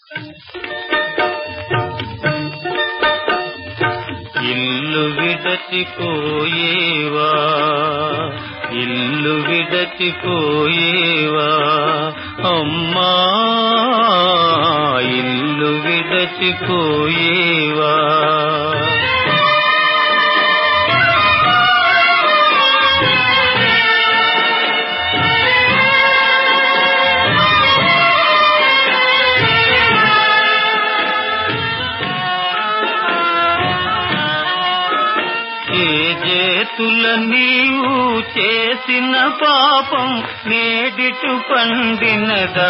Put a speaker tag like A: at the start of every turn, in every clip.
A: ఇల్లు విడచిపోయేవా, ఇల్లు విడచిపోయేవా అమ్మా, ఇల్లు విడచిపోయేవా. చేతుల నీవు చేసిన పాపం నేడిటు పండినదా,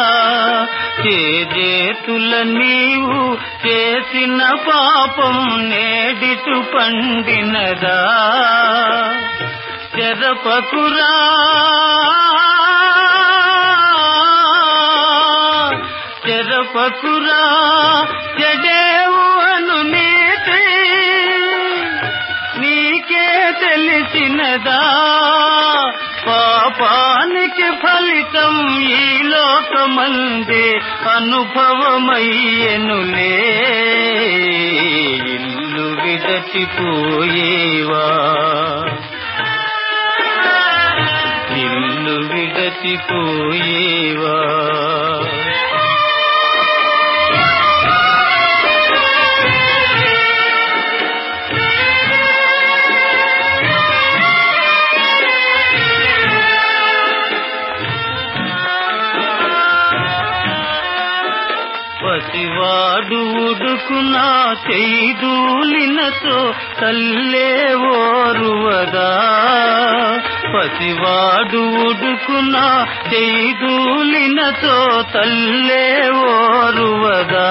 A: చేతుల నీవు చేసిన పాపం నేడిటు పండినదా. చెరపకురా చెరపకురా చెడేవు అను నీతి నీకే తెలిసినదా. పాపానికి ఫలితం ఈ లోకమందే అనుభవమయ్యెనులే. ఇల్లు విడచిపోయేవా, ఇల్లు విడచిపోయేవా. పసివాడు ఉడుకున చేదూలినతో తల్లే ఓరువదా, పసివాడు ఉడుకున చేదూలినతో తల్లే ఓరువదా.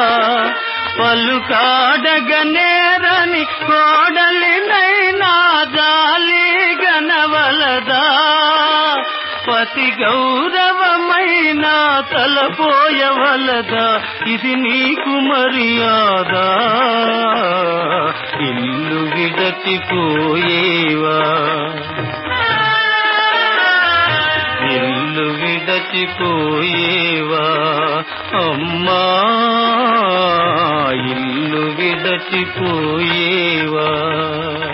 A: పలుకాడగనేరని కోడలినైనా జాలి గనవలదా. పతి గౌరవమైన తలపోయవలదా, ఇది నీకు మర్యాద. ఇల్లు విడచిపోయేవా, ఇల్లు విడచిపోయేవా అమ్మా, ఇల్లు విడచిపోయేవా.